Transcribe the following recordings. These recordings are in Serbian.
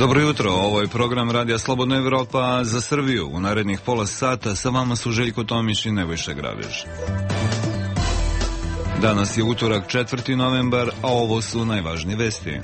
Dobro jutro, ovo je program Radija Slobodna Evropa za Srbiju. U narednih pola sata sa vama su Željko Tomić i Nebojša Grabež. Danas je utorak 4. novembar, a ovo su najvažnije vesti.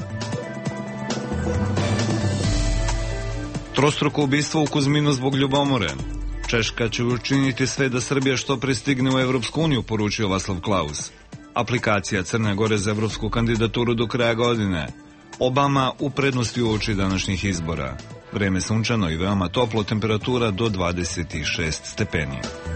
Trostruko ubistvo u Kuzminu zbog ljubomore. Češka će učiniti sve da Srbija što pre stigne u Evropsku uniju, poručio Václav Klaus. Aplikacija Crne Gore za evropsku kandidaturu do kraja godine. Obama u prednosti uoči današnjih izbora. Vreme sunčano i veoma toplo, temperatura do 26 stepeni.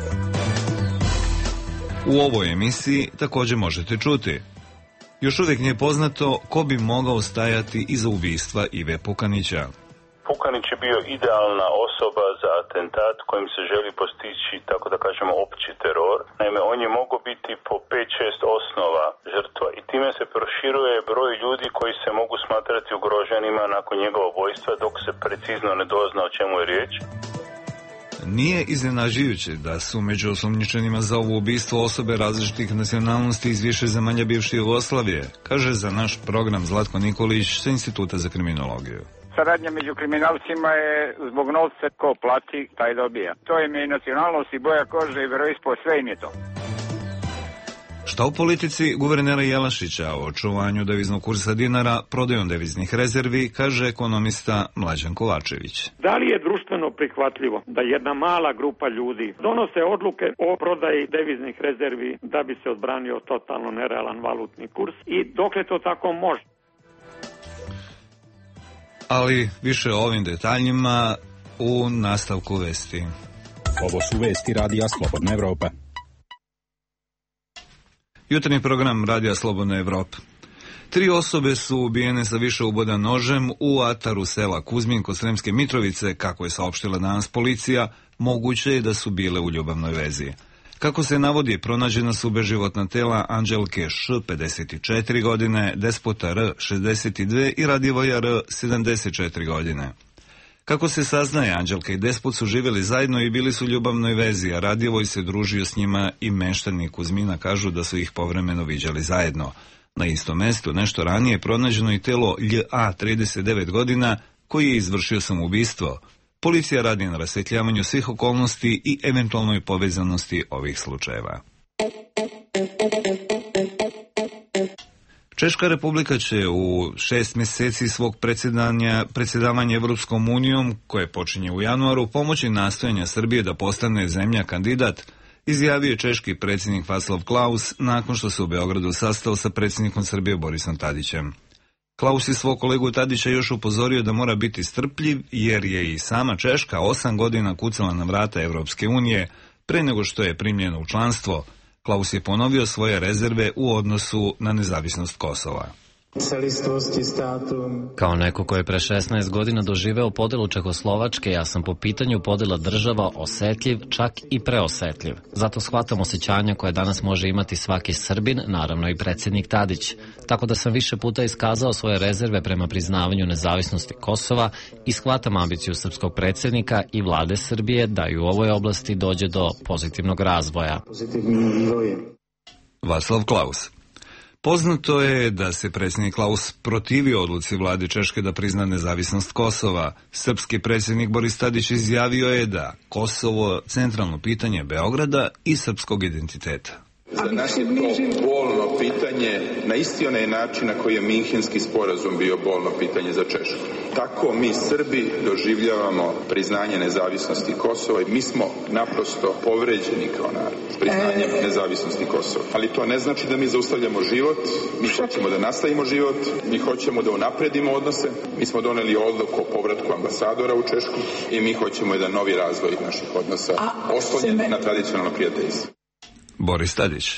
U ovoj emisiji također možete čuti. Još uvijek nije poznato ko bi mogao stajati iza ubistva Ive Pukanića. Pukanić je bio idealna osoba za atentat kojim se želi postići, tako da kažemo, opći teror. Naime, on je mogao biti po 5-6 osnova žrtva i time se proširuje broj ljudi koji se mogu smatrati ugroženima nakon njegova ubojstva dok se precizno ne dozna o čemu je riječ. Nije iznenađujuće da su među osumnjičenima za ovo ubistvo osobe različitih nacionalnosti iz više zemalja bivše Jugoslavije, kaže za naš program Zlatko Nikolić sa Instituta za kriminologiju. Saradnja među kriminalcima je zbog novca, ko plati, taj dobija. To im je i nacionalnost i boja kože i veroispovest, sve im je to. Šta u politici guvernera Jelašića o očuvanju deviznog kursa dinara, prodajom deviznih rezervi, kaže ekonomista Mlađan Kovačević. Da li je društveno prihvatljivo da jedna mala grupa ljudi donose odluke o prodaji deviznih rezervi da bi se odbranio totalno nerealan valutni kurs i dokle to tako može? Ali više o ovim detaljima u nastavku vesti. Ovo su vesti Radija Slobodna Evropa. Jutarnji program Radija Slobodna Evropa. 3 osobe su ubijene sa više uboda nožem u ataru sela Kuzmin kod Sremske Mitrovice, kako je saopštila danas policija, moguće je da su bile u ljubavnoj vezi. Kako se navodi, pronađena su beživotna tela Anđelke Š, 54 godine, Despota R, 62 i Radivoja R, 74 godine. Kako se saznaje, Anđelka i Despot su živjeli zajedno i bili su u ljubavnoj vezi, a Radivoj se družio s njima i meštani Kuzmina kažu da su ih povremeno viđali zajedno. Na istom mestu nešto ranije pronađeno i telo Lj.A. 39 godina koji je izvršio samoubistvo. Policija radi na rasvetljavanju svih okolnosti i eventualnoj povezanosti ovih slučajeva. Češka republika će u 6 mjeseci svog predsjedavanja Evropskom unijom, koje počinje u januaru, pomoći nastojanja Srbije da postane zemlja kandidat, izjavio je češki predsjednik Václav Klaus nakon što se u Beogradu sastao sa predsjednikom Srbije Borisom Tadićem. Klaus je svog kolegu Tadića još upozorio da mora biti strpljiv, jer je i sama Češka 8 godina kucala na vrata Evropske unije pre nego što je primljena u članstvo. Klaus je ponovio svoje rezerve u odnosu na nezavisnost Kosova. Kao neko ko je pre 16 godina doživeo podelu Čehoslovačke, ja sam po pitanju podela država osetljiv, čak i preosetljiv. Zato shvatam osjećanja koje danas može imati svaki Srbin, naravno i predsjednik Tadić. Tako da sam više puta iskazao svoje rezerve prema priznavanju nezavisnosti Kosova i shvatam ambiciju srpskog predsjednika i vlade Srbije da i u ovoj oblasti dođe do pozitivnog razvoja. Václav Klaus. Poznato je da se predsjednik Klaus protivio odluci vlade Češke da prizna nezavisnost Kosova. Srpski predsjednik Boris Tadić izjavio je da Kosovo centralno pitanje Beograda i srpskog identiteta. Za nas je to bolno pitanje na isti onaj način na koji je Minhenski sporazum bio bolno pitanje za Češku. Tako mi Srbi doživljavamo priznanje nezavisnosti Kosova i mi smo naprosto povređeni kao narod s priznanjem nezavisnosti Kosova. Ali to ne znači da mi zaustavljamo život, mi hoćemo da nastavimo život, mi hoćemo da unapredimo odnose, mi smo doneli odluku o povratku ambasadora u Češku i mi hoćemo jedan novi razvoj naših odnosa oslonjen na tradicionalno prijateljstvo. Boris Tadić.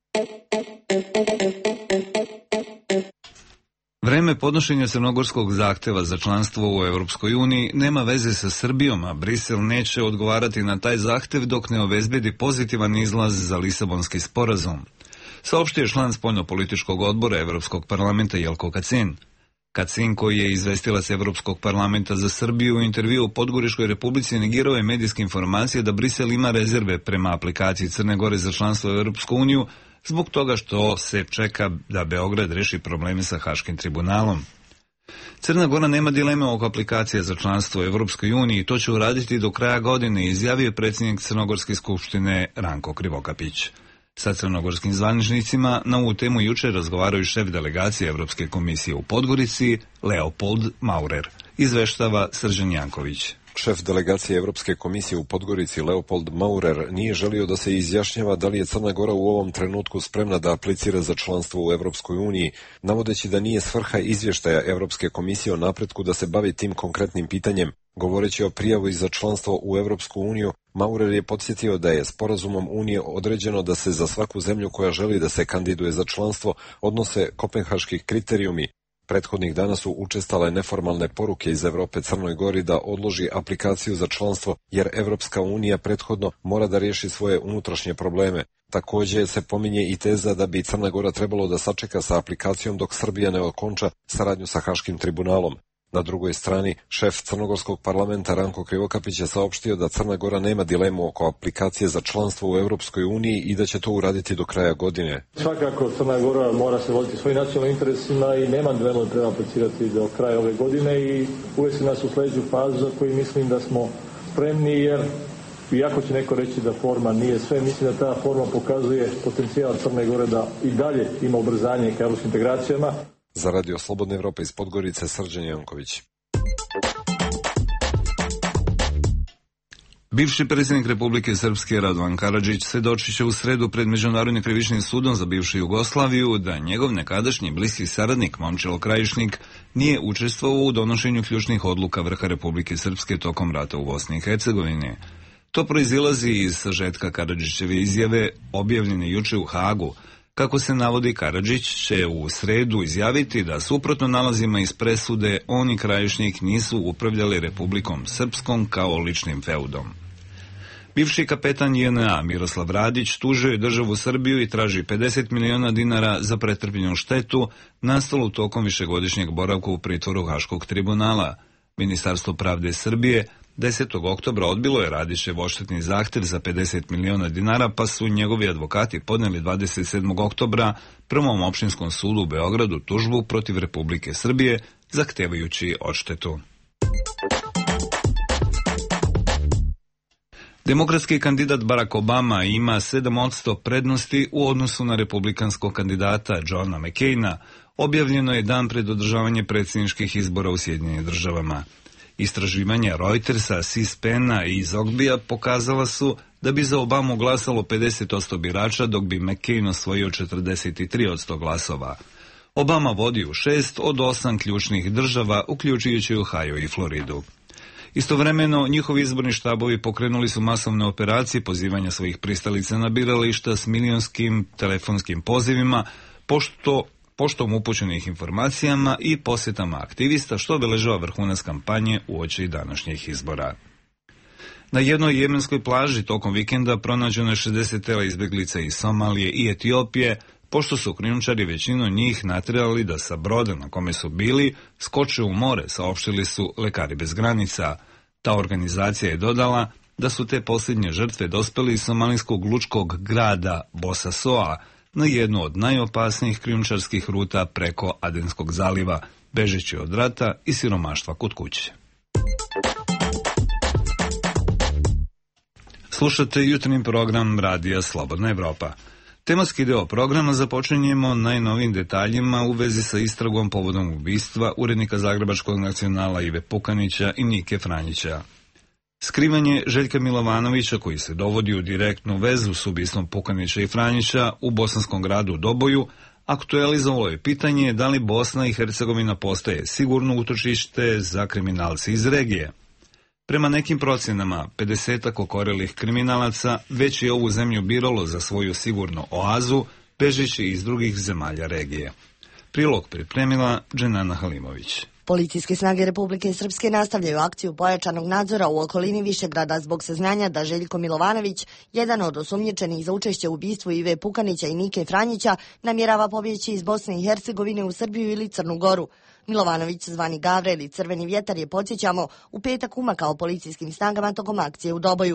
Vreme podnošenja crnogorskog zahteva za članstvo u Europskoj uniji nema veze sa Srbijom, a Brisel neće odgovarati na taj zahtev dok ne obezbedi pozitivan izlaz za Lisabonski sporazum. Saopštio je član spoljnopolitičkog odbora Evropskog parlamenta Jelko Kacin. Kacin, koji je izvestilac Evropskog parlamenta za Srbiju, u intervju u Podgoričkoj republici negirao je medijske informacije da Brisel ima rezerve prema aplikaciji Crne Gore za članstvo u Europsku uniju zbog toga što se čeka da Beograd reši probleme sa Haškim tribunalom. Crna Gora nema dileme oko aplikacije za članstvo u Evropskoj uniji i to će uraditi do kraja godine, izjavio predsjednik Crnogorske skupštine Ranko Krivokapić. Sa crnogorskim zvaničnicima na ovu temu jučer razgovaraju šef delegacije Evropske komisije u Podgorici Leopold Maurer, izveštava Srđan Janković. Šef delegacije Evropske komisije u Podgorici Leopold Maurer nije želio da se izjašnjava da li je Crna Gora u ovom trenutku spremna da aplicira za članstvo u Evropskoj uniji, navodeći da nije svrha izvještaja Evropske komisije o napretku da se bavi tim konkretnim pitanjem. Govoreći o prijavi za članstvo u Evropsku uniju, Maurer je podsjetio da je sporazumom Unije određeno da se za svaku zemlju koja želi da se kandiduje za članstvo odnose kopenhaški kriterijumi. Prethodnih dana su učestale neformalne poruke iz Evrope Crnoj Gori da odloži aplikaciju za članstvo, jer Evropska unija prethodno mora da riješi svoje unutrašnje probleme. Također se pominje i teza da bi Crna Gora trebalo da sačeka sa aplikacijom dok Srbija ne okonča saradnju sa Haškim tribunalom. Na drugoj strani, šef Crnogorskog parlamenta Ranko Krivokapić je saopštio da Crna Gora nema dilemu oko aplikacije za članstvo u Europskoj uniji i da će to uraditi do kraja godine. Svakako Crna Gora mora se voditi svojim nacionalnim interesima i nema dilemu da treba aplicirati do kraja ove godine i uvesti nas u sljedeću fazu za koju mislim da smo spremni, jer iako će neko reći da forma nije sve, mislim da ta forma pokazuje potencijal Crne Gore da i dalje ima ubrzanje ka evropskim integracijama. Za Radio Slobodna Evropa iz Podgorice, Srđan Janković. Bivši predsjednik Republike Srpske Radovan Karadžić svjedočit će u sredu pred Međunarodnim krivičnim sudom za bivšu Jugoslaviju da njegov nekadašnji bliski saradnik Momčilo Krajišnik nije učestvovao u donošenju ključnih odluka vrha Republike Srpske tokom rata u Bosni i Hercegovini. To proizilazi iz sažetka Karadžićeve izjave objavljene juče u Hagu. Kako se navodi, Karadžić će u sredu izjaviti da suprotno nalazima iz presude on i Krajišnik nisu upravljali Republikom Srpskom kao ličnim feudom. Bivši kapetan JNA Miroslav Radić tužio je državu Srbiju i traži 50 miliona dinara za pretrpljenu štetu nastalu tokom višegodišnjeg boravka u pritvoru Haškog tribunala. Ministarstvo pravde Srbije 10. oktobra odbilo je Radićev odštetni zahtjev za 50 miliona dinara, pa su njegovi advokati podneli 27. oktobra Prvom opštinskom sudu u Beogradu tužbu protiv Republike Srbije zahtevajući odštetu. Demokratski kandidat Barack Obama ima 7% prednosti u odnosu na republikanskog kandidata Johna McCaina, objavljeno je dan pred održavanje predsjedničkih izbora u Sjedinjenim Državama. Istraživanja Reutersa, C-SPAN-a i Zogbija pokazala su da bi za Obamu glasalo 50% birača, dok bi McCain osvojio 43% glasova. Obama vodi u 6 od 8 ključnih država, uključujući Ohio i Floridu. Istovremeno, njihovi izborni štabovi pokrenuli su masovne operacije pozivanja svojih pristalica na birališta s milionskim telefonskim pozivima, poštom upućenih informacijama i posjetama aktivista, što obeležava vrhunac kampanje uoči današnjih izbora. Na jednoj jemenskoj plaži tokom vikenda pronađeno je 60 tela izbjeglica iz Somalije i Etiopije, pošto su krijumčari većinu njih natjerali da sa broda na kome su bili skoče u more, saopštili su Lekari bez granica. Ta organizacija je dodala da su te posljednje žrtve dospeli iz somalijskog lučkog grada Bosasoa, na jednu od najopasnijih krijumčarskih ruta preko Adenskog zaliva, bežeći od rata i siromaštva kod kuće. Slušate jutarnji program Radija Slobodna Evropa. Tematski deo programa započinjemo najnovijim detaljima u vezi sa istragom povodom ubistva urednika Zagrebačkog nacionala Ive Pukanića i Nike Franjića. Skrivanje Željka Milovanovića, koji se dovodi u direktnu vezu s ubistvom Pukanića i Franjića u bosanskom gradu Doboju, aktualizovalo je pitanje da li Bosna i Hercegovina postaje sigurno utočište za kriminalce iz regije. Prema nekim procjenama, 50-ak okorelih kriminalaca već je ovu zemlju biralo za svoju sigurnu oazu, bežeći iz drugih zemalja regije. Prilog pripremila Dženana Halimović. Policijske snage Republike Srpske nastavljaju akciju pojačanog nadzora u okolini Višegrada zbog saznanja da Željko Milovanović, jedan od osumnjičenih za učešće u ubistvu Ive Pukanića i Nike Franjića, namjerava pobjeći iz Bosne i Hercegovine u Srbiju ili Crnu Goru. Milovanović, zvani Gavre ili Crveni vjetar, je, podsjećamo, u petak umakao policijskim snagama tokom akcije u Doboju.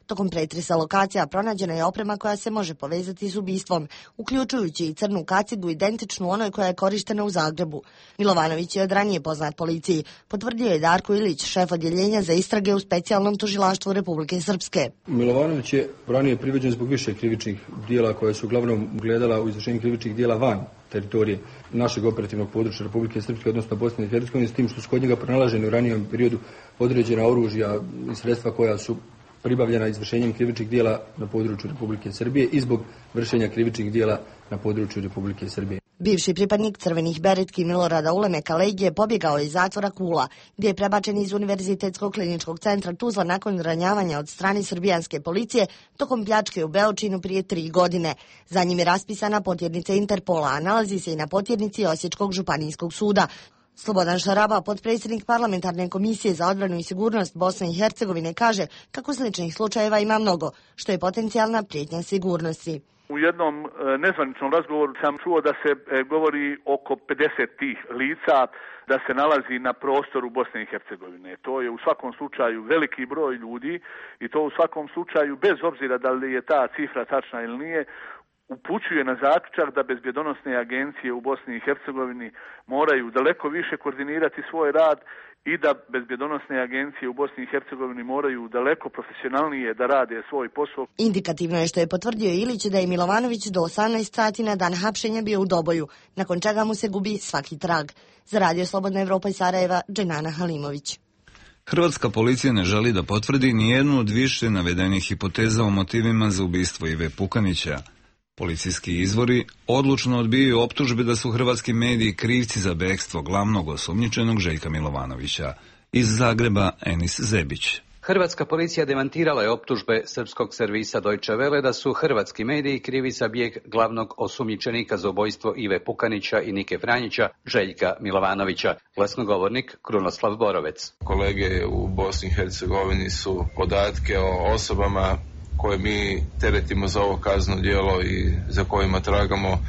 Tokom pretresa lokacija pronađena je oprema koja se može povezati s ubistvom, uključujući i crnu kacigu identičnu onoj koja je korištena u Zagrebu. Milovanović je od ranije poznat policiji, potvrdio je Darko Ilić, šef odjeljenja za istrage u specijalnom tužilaštvu Republike Srpske. Milovanović je ranije priveđen zbog više krivičnih dijela koje su uglavnom gledala u izvršenju krivičnih dijela van teritorije našeg operativnog područja Republike Srpske, odnosno Bosne i Hercegovine, s tim što su kod njega pronalaženi u ranijem periodu određena oružja i sredstva koja su pribavljena izvršenjem krivičnih dijela na području Republike Srbije i zbog vršenja krivičnih dijela na području Republike Srbije. Bivši pripadnik crvenih beretki Milorada Ulemeka Legije pobjegao je iz zatvora Kula, gdje je prebačen iz Univerzitetskog kliničkog centra Tuzla nakon ranjavanja od strane srbijanske policije tokom pljačke u Beočinu prije 3 godine. Za njim je raspisana potjernica Interpola, a nalazi se i na potjernici Osječkog županijskog suda. Slobodan Šaraba, potpredsjednik parlamentarne komisije za odbranu i sigurnost Bosne i Hercegovine, kaže kako sličnih slučajeva ima mnogo, što je potencijalna prijetnja sigurnosti. U jednom nezvaničnom razgovoru sam čuo da se govori oko 50 tih lica da se nalazi na prostoru Bosne i Hercegovine. To je u svakom slučaju veliki broj ljudi i to u svakom slučaju, bez obzira da li je ta cifra tačna ili nije, upućuje na zaključak da bezbjedonosne agencije u Bosni i Hercegovini moraju daleko više koordinirati svoj rad i da bezbjedonosne agencije u Bosni i Hercegovini moraju daleko profesionalnije da rade svoj posao. Indikativno je što je potvrdio Ilić da je Milovanović do 18 sati na dan hapšenja bio u Doboju, nakon čega mu se gubi svaki trag. Za Radio Slobodna Evropa iz Sarajeva, Dženana Halimović. Hrvatska policija ne želi da potvrdi nijednu od više navedenih hipoteza o motivima za ubistvo Ive Pukanića. Policijski izvori odlučno odbijaju optužbe da su hrvatski mediji krivci za bekstvo glavnog osumnjičenog Željka Milovanovića. Iz Zagreba, Enis Zebić. Hrvatska policija demantirala je optužbe srpskog servisa Deutsche Welle da su hrvatski mediji krivi za bijeg glavnog osumnjičenika za ubojstvo Ive Pukanića i Nike Franjića, Željka Milovanovića. Glasnogovornik Krunoslav Borovec. Kolege u Bosni i Hercegovini su podatke o osobama koje mi teretimo za ovo kazneno djelo i za kojima tragamo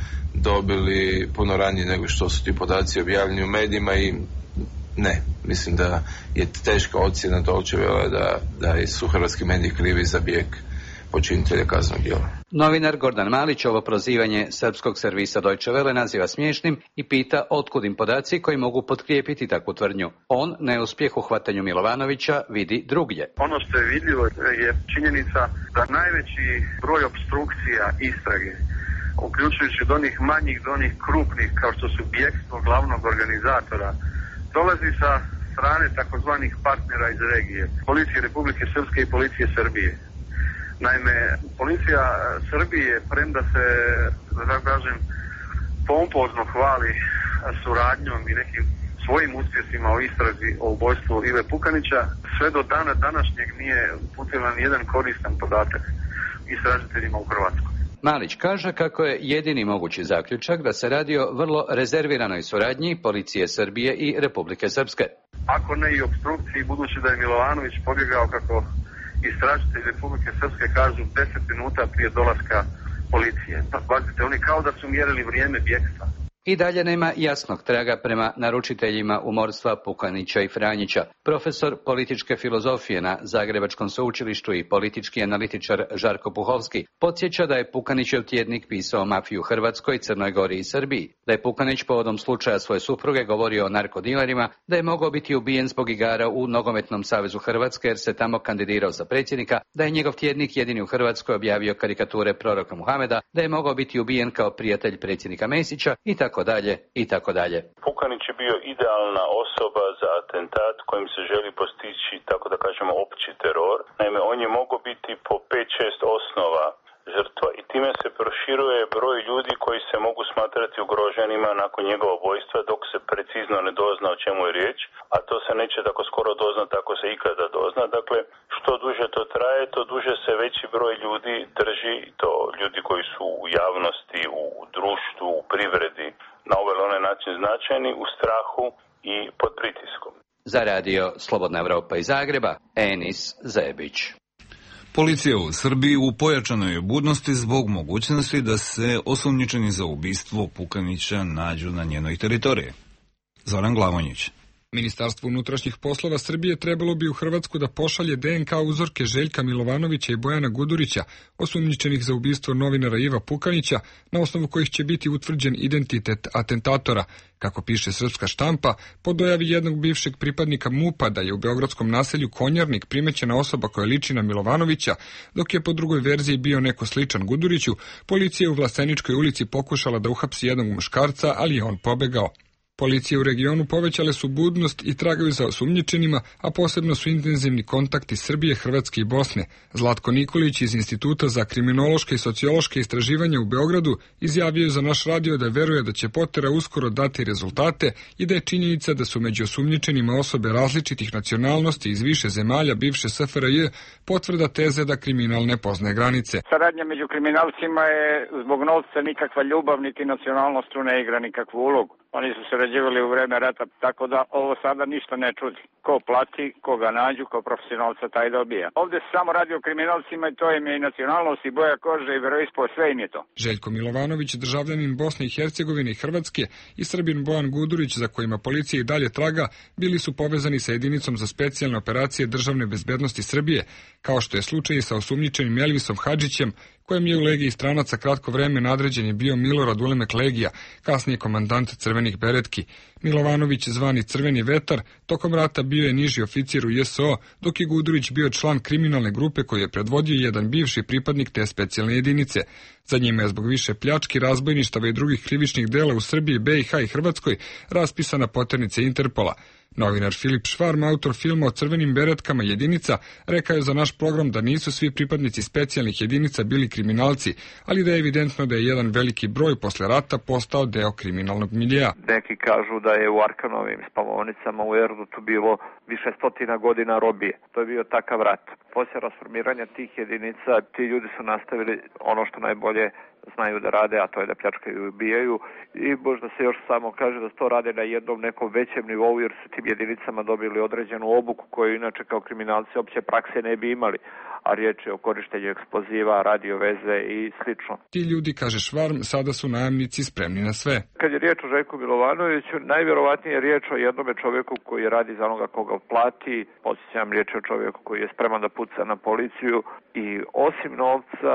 dobili puno ranije nego što su ti podaci objavljeni u medijima i ne, mislim da je teška ocjena Deutsche Welle da su hrvatski mediji krivi za bijeg počinitelja kaznenog djela. Novinar Gordan Malić ovo prozivanje srpskog servisa Deutsche Welle naziva smiješnim i pita otkud im podaci koji mogu potkrijepiti takvu tvrdnju. On neuspjeh u hvatanju Milovanovića vidi drugdje. Ono što je vidljivo je činjenica da najveći broj opstrukcija istrage, uključujući od onih manjih do onih krupnih kao što su bjegstvo glavnog organizatora, dolazi sa strane takozvanih partnera iz regije, policije Republike Srpske i policije Srbije. Naime, policija Srbije, premda se, da kažem, pompozno hvali suradnjom i nekim svojim uspjesima o istrazi o ubojstvu Ive Pukanića, sve do dana današnjeg nije uputila ni jedan koristan podatak istražiteljima u Hrvatskoj. Malić kaže kako je jedini mogući zaključak da se radi o vrlo rezerviranoj suradnji policije Srbije i Republike Srpske. Ako ne i opstrukciji, budući da je Milovanović pobjegao, kako istražitelji Republike Srpske kažu, 10 minuta prije dolaska policije. Pazite, oni kao da su mjerili vrijeme bjegstva. I dalje nema jasnog traga prema naručiteljima umorstva Pukanića i Franjića. Profesor političke filozofije na Zagrebačkom sveučilištu i politički analitičar Žarko Puhovski podsjeća da je Pukanićev tjednik pisao mafiju u Hrvatskoj, Crnoj Gori i Srbiji, da je Pukanić povodom slučaja svoje supruge govorio o narkodilerima, da je mogao biti ubijen zbog igara u Nogometnom savezu Hrvatske jer se tamo kandidirao za predsjednika, da je njegov tjednik jedini u Hrvatskoj objavio karikature proroka Muhameda, da je mogao biti ubijen kao prijatelj predsjednika Mesića i tako dalje i tako dalje. Pukanić je bio idealna osoba za atentat kojim se želi postići, tako da kažemo, opći teror. Naime, on je mogao biti po 5-6 osnova žrtva i time se proširuje broj ljudi koji se mogu smatrati ugroženima nakon njegova ubojstva dok se precizno ne dozna o čemu je riječ, a to se neće tako skoro doznati ako se ikada dozna. Dakle, što duže to traje, to duže se veći broj ljudi drži, to ljudi koji su u javnosti, u društvu, u privredi, na ovaj ili onaj način značajni, u strahu i pod pritiskom. Za Radio Slobodna Evropa iz Zagreba, Enis Zebić. Policija u Srbiji u pojačanoj je budnosti zbog mogućnosti da se osumnjičeni za ubistvo Pukanića nađu na njenoj teritoriji. Zoran Glavonjić. Ministarstvo unutrašnjih poslova Srbije trebalo bi u Hrvatsku da pošalje DNK uzorke Željka Milovanovića i Bojana Gudurića, osumnjičenih za ubistvo novinara Iva Pukanića, na osnovu kojih će biti utvrđen identitet atentatora. Kako piše srpska štampa, po dojavi jednog bivšeg pripadnika MUP-a da je u beogradskom naselju Konjarnik primećena osoba koja liči na Milovanovića, dok je po drugoj verziji bio neko sličan Guduriću, policija je u Vlasteničkoj ulici pokušala da uhapsi jednog muškarca, ali je on pobegao. Policije u regionu povećale su budnost i tragaju za osumnjičenima, a posebno su intenzivni kontakti Srbije, Hrvatske i Bosne. Zlatko Nikolić iz Instituta za kriminološke i sociološke istraživanja u Beogradu izjavio je za naš radio da veruje da će potera uskoro dati rezultate i da je činjenica da su među osumnjičenima osobe različitih nacionalnosti iz više zemalja bivše SFRJ potvrda teze da kriminal ne poznaje granice. Saradnja među kriminalcima je zbog novca nikakva ljubav, niti nacionalnost tu ne igra nikakvu ulogu. Oni su sarađivali u vreme rata, tako da ovo sada ništa ne čudi. Ko plati, koga nađu, ko profesionalca, taj dobija. Ovdje se samo radi o kriminalcima i to im je i nacionalnost i boja kože i veroispovest, sve im je to. Željko Milovanović, državljanin Bosne i Hercegovine i Hrvatske, i Srbin Bojan Gudurić, za kojima policija i dalje traga, bili su povezani sa jedinicom za specijalne operacije državne bezbednosti Srbije, kao što je slučaj i sa osumnjičenim Elvisom Hadžićem, kojem je u legiji stranaca kratko vreme nadređen je bio Milorad Ulemek Legija, kasnije komandant Crvenih beretki. Milovanović, zvani Crveni vetar, tokom rata bio je niži oficir u JSO, dok je Gudurić bio član kriminalne grupe koju je predvodio jedan bivši pripadnik te specijalne jedinice. Za njima je zbog više pljački, razbojništava i drugih krivičnih dela u Srbiji, BiH i Hrvatskoj raspisana poternica Interpola. Novinar Filip Švarm, autor filma o crvenim beretkama jedinica, rekao je za naš program da nisu svi pripadnici specijalnih jedinica bili kriminalci, ali da je evidentno da je jedan veliki broj posle rata postao deo kriminalnog miljea. Neki kažu da je u Arkanovim spavaonicama u Erdutu bilo više stotina godina robije. To je bio takav rat. Poslije rasformiranja tih jedinica, ti ljudi su nastavili ono što najbolje znaju da rade, a to je da pljačkaju i ubijaju. I možda se još samo kaže da to rade na jednom nekom većem nivou, jer su tim jedinicama dobili određenu obuku koju inače kao kriminalci opće prakse ne bi imali, a riječ je o korištenju eksploziva, radioveze i slično. Ti ljudi, kaže Švarm, sada su najamnici spremni na sve. Kad je riječ o Željku Milovanoviću, najvjerovatnije je riječ o jednome čovjeku koji radi za onoga koga plati. Podsjećam, riječ je o čovjeku koji je spreman da puca na policiju i osim novca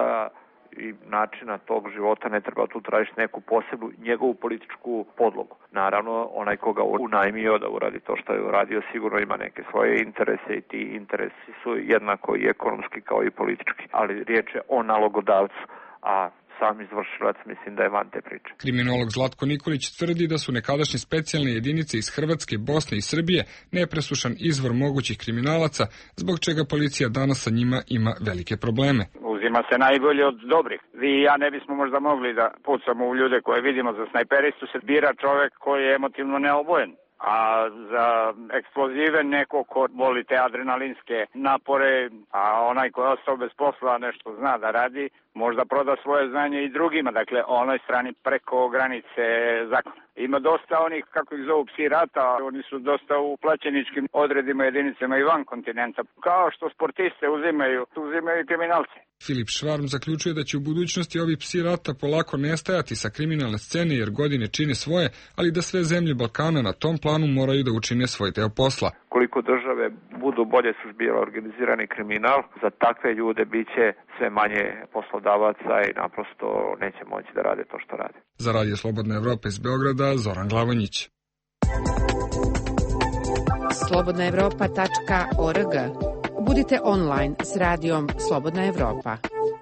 i načina tog života ne treba tu tražiti neku posebnu njegovu političku podlogu. Naravno, onaj koga unajmio da uradi to što je uradio sigurno ima neke svoje interese i ti interesi su jednako i ekonomski kao i politički. Ali riječ je o nalogodavcu, a sam izvršilac mislim da je van te priče. Kriminolog Zlatko Nikolić tvrdi da su nekadašnje specijalne jedinice iz Hrvatske, Bosne i Srbije nepresušan izvor mogućih kriminalaca, zbog čega policija danas sa njima ima velike probleme. Uzima se najbolje od dobrih. Vi i ja ne bismo možda mogli da pucamo u ljude koje vidimo za snajperistu, se bira čovjek koji je emotivno neobojen. A za eksplozive neko ko voli te adrenalinske napore, a onaj ko je ostao bez posla nešto zna da radi, možda proda svoje znanje i drugima, dakle onoj strani preko granice zakona. Ima dosta onih, kako ih zovu, psi rata, oni su dosta u plaćeničkim odredima jedinicama i van kontinenta. Kao što sportiste uzimaju i kriminalci. Filip Švarm zaključuje da će u budućnosti ovi psi rata polako nestajati sa kriminalne scene jer godine čine svoje, ali da sve zemlje Balkana na tom planu moraju da učine svoj deo posla. Koliko države budu bolje suzbijale organizirani kriminal, za takve ljude biće sve manje poslodavaca i naprosto neće moći da rade to što rade. Za Radio Slobodna Evropa iz Beograda, Zoran Glavonjić. slobodnaevropa.org. Budite online s radijom Slobodna Evropa.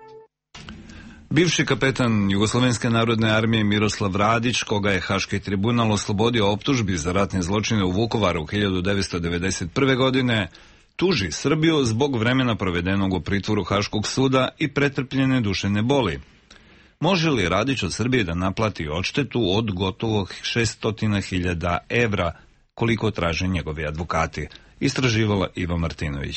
Bivši kapetan Jugoslovenske narodne armije Miroslav Radić, koga je Haški tribunal oslobodio optužbi za ratne zločine u Vukovaru 1991. godine, tuži Srbiju zbog vremena provedenog u pritvoru Haškog suda i pretrpljene duševne boli. Može li Radić od Srbije da naplati odštetu od gotovo 600.000 evra, koliko traže njegovi advokati? Istraživala Iva Martinović.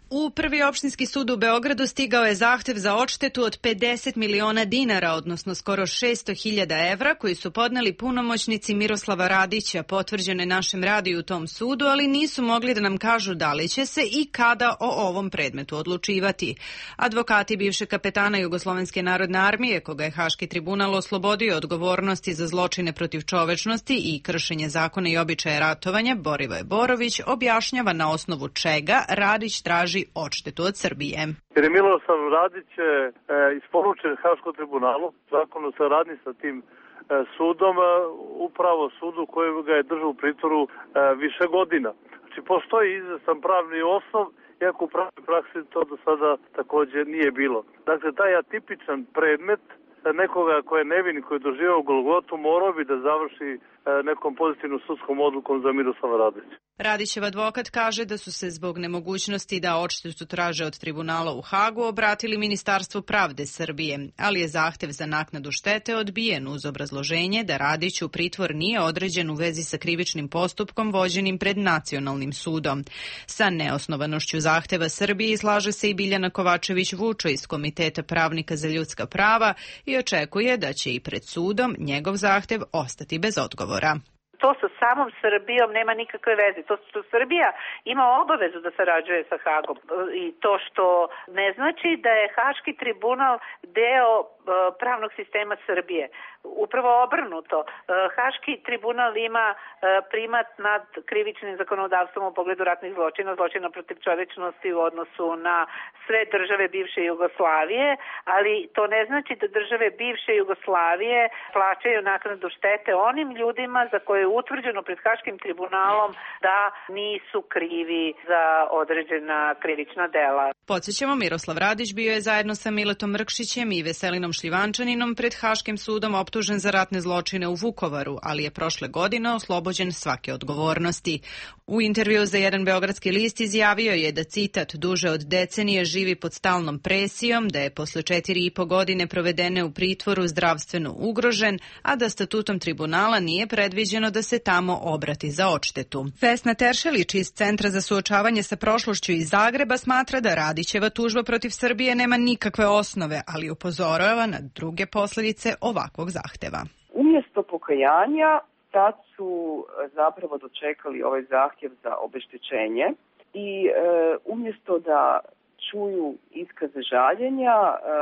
U Prvi opštinski sud u Beogradu stigao je zahtev za odštetu od 50 miliona dinara, odnosno skoro 600.000 evra, koji su podneli punomoćnici Miroslava Radića, potvrđene našem radiju u tom sudu, ali nisu mogli da nam kažu da li će se i kada o ovom predmetu odlučivati. Advokati bivšeg kapetana Jugoslovenske narodne armije, koga je Haški tribunal oslobodio odgovornosti za zločine protiv čovečnosti i kršenje zakona i običaja ratovanja, Borivoje Borović objašnjava na osnovu čega Radić traži odštetu od Srbije. Jer je Miroslav Radić isporučen Haškom tribunalu, zakon o saradnji sa tim sudom, upravo sudu koji ga je držao u pritvoru više godina. Znači, postoji izvestan pravni osnov, iako u pravnoj praksi to do sada također nije bilo. Dakle, taj atipičan predmet nekoga ko je nevin, koji je doživao Golgotu, morao bi da završi nekom pozitivnom sudskom odlukom za Miroslava Radića. Radićev advokat kaže da su se zbog nemogućnosti da odštetu traže od tribunala u Hagu obratili Ministarstvu pravde Srbije, ali je zahtev za naknadu štete odbijen uz obrazloženje da Radić u pritvor nije određen u vezi sa krivičnim postupkom vođenim pred Nacionalnim sudom. Sa neosnovanošću zahteva Srbije slaže se i Biljana Kovačević-Vučo iz Komiteta pravnika za ljudska prava i očekuje da će i pred sudom njegov zahtev ostati bez odgovora. To sa samom Srbijom nema nikakve veze. To što Srbija ima obavezu da sarađuje sa Hagom i to što ne znači da je Haški tribunal deo pravnog sistema Srbije. Upravo obrnuto. Haški tribunal ima primat nad krivičnim zakonodavstvom u pogledu ratnih zločina, zločina protiv čovečnosti u odnosu na sve države bivše Jugoslavije, ali to ne znači da države bivše Jugoslavije plaćaju naknadu štete onim ljudima za koje je utvrđeno pred Haškim tribunalom da nisu krivi za određena krivična dela. Podsjećamo, Miroslav Radić bio je zajedno sa Miletom Mrkšićem i Veselinom Šljivančaninom pred Haškim sudom optužen za ratne zločine u Vukovaru, ali je prošle godine oslobođen svake odgovornosti. U intervju za jedan beogradski list izjavio je da, citat, duže od decenije živi pod stalnom presijom, da je posle 4,5 godine provedene u pritvoru zdravstveno ugrožen, a da statutom tribunala nije predviđeno da se tamo obrati za odštetu. Vesna Teršelić iz Centra za suočavanje sa prošlošću iz Zagreba smatra da Radićeva tužba protiv Srbije nema nikakve osnove, ali upozorava na druge posljedice ovakvog zahteva. Umjesto pokajanja, tad su zapravo dočekali ovaj zahtjev za obeštećenje i umjesto da čuju iskaze žaljenja,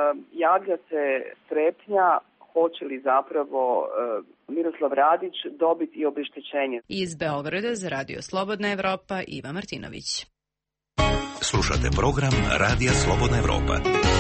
javlja se strepnja hoće li zapravo Miroslav Radić dobiti i obeštećenje. Iz Beograda za Radio Slobodna Evropa, Iva Martinović. Slušate program Radija Slobodna Evropa.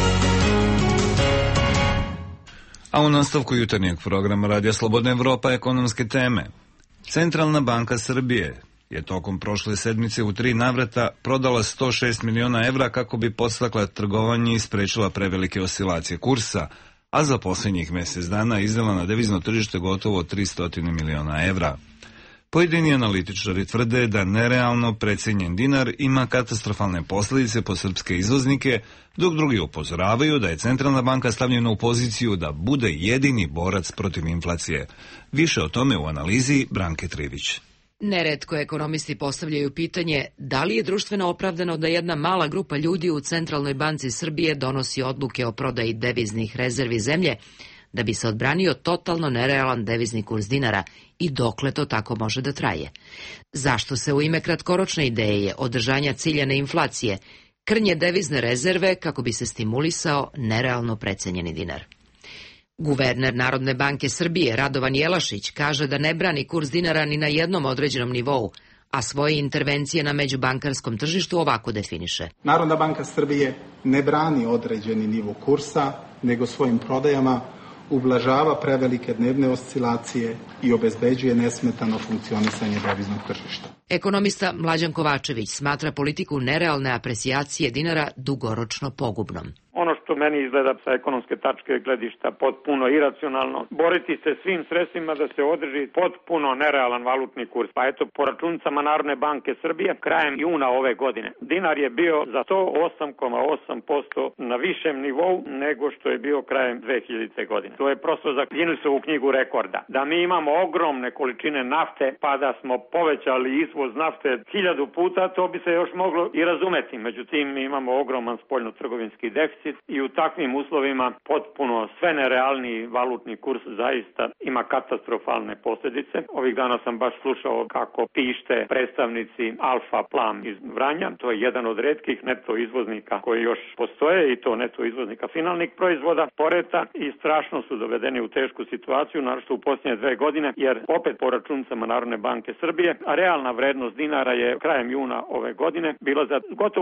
A u nastavku jutarnjeg programa Radija Slobodna Evropa ekonomske teme. Centralna banka Srbije je tokom prošle sedmice u 3 navrata prodala 106 miliona evra kako bi podstakla trgovanje i sprečila prevelike oscilacije kursa, a za posljednjih mjesec dana izdala na devizno tržište gotovo 300 miliona evra. Pojedini analitičari tvrde da nerealno precijenjen dinar ima katastrofalne posljedice po srpske izvoznike, dok drugi upozoravaju da je centralna banka stavljena u poziciju da bude jedini borac protiv inflacije. Više o tome u analizi Branke Trivić. Neretko ekonomisti postavljaju pitanje da li je društveno opravdano da jedna mala grupa ljudi u Centralnoj banci Srbije donosi odluke o prodaji deviznih rezervi zemlje da bi se odbranio totalno nerealan devizni kurs dinara i dokle to tako može da traje. Zašto se u ime kratkoročne ideje održanja ciljane inflacije krnje devizne rezerve kako bi se stimulisao nerealno precenjeni dinar? Guverner Narodne banke Srbije Radovan Jelašić kaže da ne brani kurs dinara ni na jednom određenom nivou, a svoje intervencije na međubankarskom tržištu ovako definiše. Narodna banka Srbije ne brani određeni nivo kursa, nego svojim prodajama ublažava prevelike dnevne oscilacije i obezbeđuje nesmetano funkcionisanje deviznog tržišta. Ekonomista Mlađan Kovačević smatra politiku nerealne aprecijacije dinara dugoročno pogubnom. Ono što meni izgleda sa ekonomske tačke gledišta potpuno iracionalno. Boriti se svim sredstvima da se održi potpuno nerealan valutni kurs. Pa eto, po računicama Narodne banke Srbije, krajem juna ove godine dinar je bio za 108,8% na višem nivou nego što je bio krajem 2000. godine. To je prosto za Guinnessovu knjigu rekorda. Da mi imamo ogromne količine nafte, pa da smo povećali izvoz nafte 1000 puta, to bi se još moglo i razumeti. Međutim, mi imamo ogroman spoljno-trgovinski deficit i u takvim uslovima potpuno sve nerealniji valutni kurs zaista ima katastrofalne posljedice. Ovih dana sam baš slušao kako pište predstavnici Alfa Plan iz Vranja. To je jedan od retkih neto izvoznika koji još postoje i to neto izvoznika finalnih proizvoda poreta i strašno su dovedeni u tešku situaciju, naročito u posljednje 2 godine, jer opet po računicama Narodne banke Srbije, a realna vrednost dinara je krajem juna ove godine bila za gotovo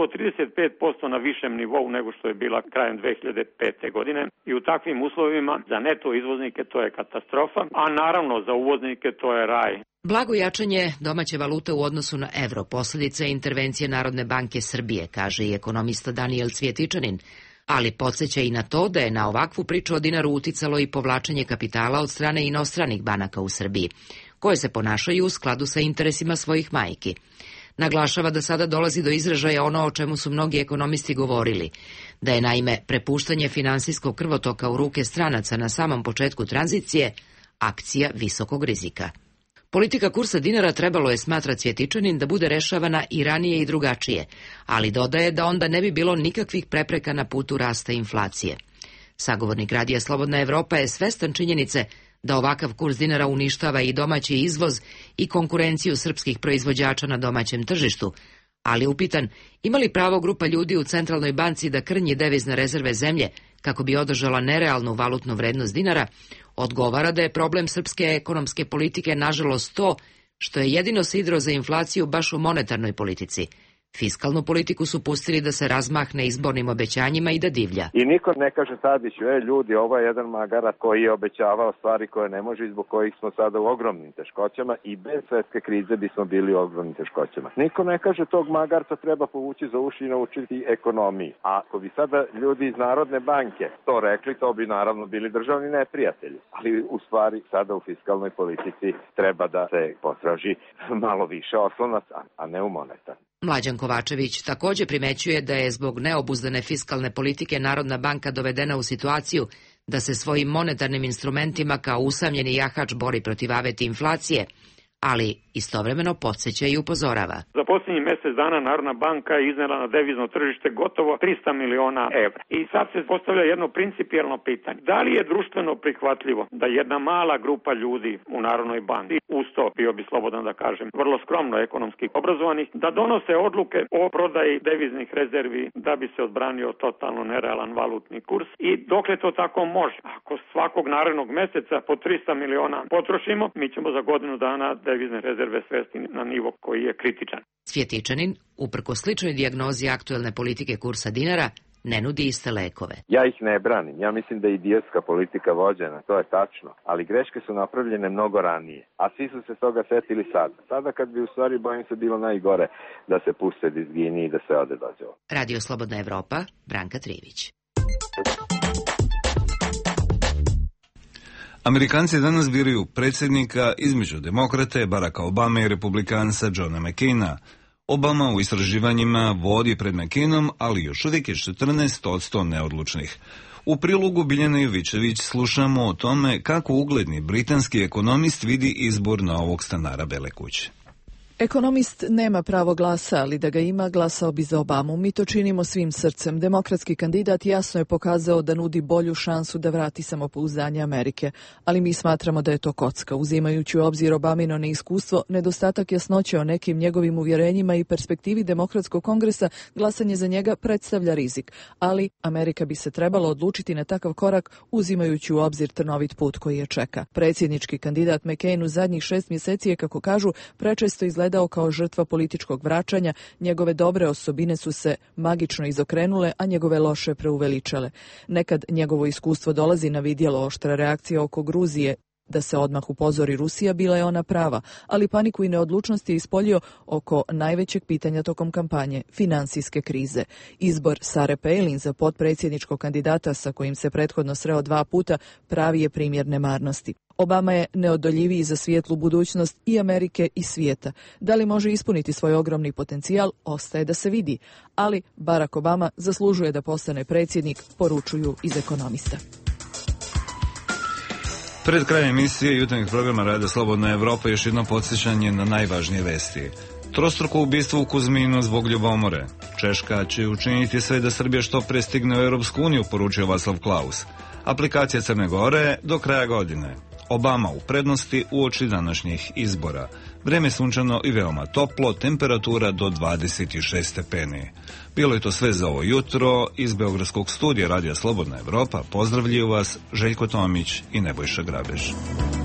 35% na višem nivou nego što je bila krajem 2005. godine i u takvim uslovima za neto izvoznike to je katastrofa, a naravno za uvoznike to je raj. Blago jačanje domaće valute u odnosu na evro posljedica je intervencije Narodne banke Srbije, kaže i ekonomista Danijel Cvjetičanin, ali podsjeća i na to da je na ovakvu priču o dinaru uticalo i povlačenje kapitala od strane inostranih banaka u Srbiji, koje se ponašaju u skladu sa interesima svojih majki. Naglašava da sada dolazi do izražaja ono o čemu su mnogi ekonomisti govorili, da je naime prepuštanje finansijskog krvotoka u ruke stranaca na samom početku tranzicije akcija visokog rizika. Politika kursa dinara trebalo je, smatra Cvjetičanin, da bude rešavana i ranije i drugačije, ali dodaje da onda ne bi bilo nikakvih prepreka na putu rasta inflacije. Sagovornik Radija Slobodna Evropa je svestan činjenice da ovakav kurs dinara uništava i domaći izvoz i konkurenciju srpskih proizvođača na domaćem tržištu, ali upitan ima li pravo grupa ljudi u Centralnoj banci da krnji devizne rezerve zemlje kako bi održala nerealnu valutnu vrednost dinara, odgovara da je problem srpske ekonomske politike nažalost to što je jedino sidro za inflaciju baš u monetarnoj politici. Fiskalnu politiku su pustili da se razmahne izbornim obećanjima i da divlja. I niko ne kaže Tadiću, ljudi, ovo je jedan magarac koji je obećavao stvari koje ne može i zbog kojih smo sada u ogromnim teškoćama i bez svetske krize bismo bili u ogromnim teškoćama. Niko ne kaže tog magarca treba povući za uši i naučiti ekonomiji. A ako bi sada ljudi iz Narodne banke to rekli, to bi naravno bili državni neprijatelji. Ali u stvari sada u fiskalnoj politici treba da se potraži malo više oslonac, a ne u monetar. Mlađan Kovačević također primećuje da je zbog neobuzdane fiskalne politike Narodna banka dovedena u situaciju da se svojim monetarnim instrumentima kao usamljeni jahač bori protiv aveti inflacije, ali istovremeno podsjeća i upozorava. Za posljednjih mjesec dana Narodna banka je iznela na devizno tržište gotovo 300 miliona evra. I sad se postavlja jedno principijelno pitanje. Da li je društveno prihvatljivo da jedna mala grupa ljudi u Narodnoj banci, uz to bio bi slobodan da kažem, vrlo skromno ekonomski obrazovanih, da donose odluke o prodaji deviznih rezervi da bi se odbranio totalno nerealan valutni kurs i dokle to tako može. Ako svakog narednog mjeseca po 300 miliona potrošimo, mi ćemo za godinu dana devizne rezerve svesti na nivo koji je kritičan. Cvjetičanin, uprkos sličnoj dijagnozi aktuelne politike kursa dinara, ne nudi iste lekove. Ja ih ne branim, ja mislim da je idiotska politika vođena, to je tačno, ali greške su napravljene mnogo ranije, a svi su se toga setili sada. Sada kad bi u stvari, bojim se, bilo najgore da se puste dizgini i da se ode dođe. Radio Slobodna Evropa, Branka Trivić. Amerikanci danas biraju predsjednika između demokrate Baracka Obame i republikanca Johna McCaina. Obama u istraživanjima vodi pred McCainom, ali još uvijek je 14% neodlučnih. U prilogu Biljane Jovićević slušamo o tome kako ugledni britanski ekonomist vidi izbor novog stanara Bele kuće. Ekonomist nema pravo glasa, ali da ga ima, glasao bi za Obamu. Mi to činimo svim srcem. Demokratski kandidat jasno je pokazao da nudi bolju šansu da vrati samopouzdanje Amerike, ali mi smatramo da je to kocka. Uzimajući u obzir Obamino neiskustvo, nedostatak jasnoće o nekim njegovim uvjerenjima i perspektivi Demokratskog kongresa, glasanje za njega predstavlja rizik. Ali Amerika bi se trebala odlučiti na takav korak uzimajući u obzir trnovit put koji je čeka. Predsjednički kandidat McCain u zadnjih 6 mjeseci je, kako kažu, prečesto izgledao kao žrtva političkog vraćanja, njegove dobre osobine su se magično izokrenule, a njegove loše preuveličale. Nekad njegovo iskustvo dolazi na vidjelo, oštra reakcija oko Gruzije Da se odmah upozori Rusija bila je ona prava, ali paniku i neodlučnost je ispoljio oko najvećeg pitanja tokom kampanje, finansijske krize. Izbor Sare Palin za potpredsjedničkog kandidata sa kojim se prethodno sreo 2 puta pravi je primjer nemarnosti. Obama je neodoljiviji za svijetlu budućnost i Amerike i svijeta. Da li može ispuniti svoj ogromni potencijal, ostaje da se vidi. Ali Barack Obama zaslužuje da postane predsjednik, poručuju iz Ekonomista. Pred krajem emisije jutarnjeg programa Radija Slobodna Evropa još jedno podsjećanje na najvažnije vesti. Trostruko ubistvo u Kuzminu zbog ljubomore. Češka će učiniti sve da Srbija što pre stigne u Europsku uniju, poručio Václav Klaus. Aplikacija Crne Gore do kraja godine. Obama u prednosti uoči današnjih izbora. Vreme sunčano i veoma toplo, temperatura do 26 stepeni. Bilo je to sve za ovo jutro. Iz Beogradskog studija Radija Slobodna Evropa pozdravljaju vas Željko Tomić i Nebojša Grabež.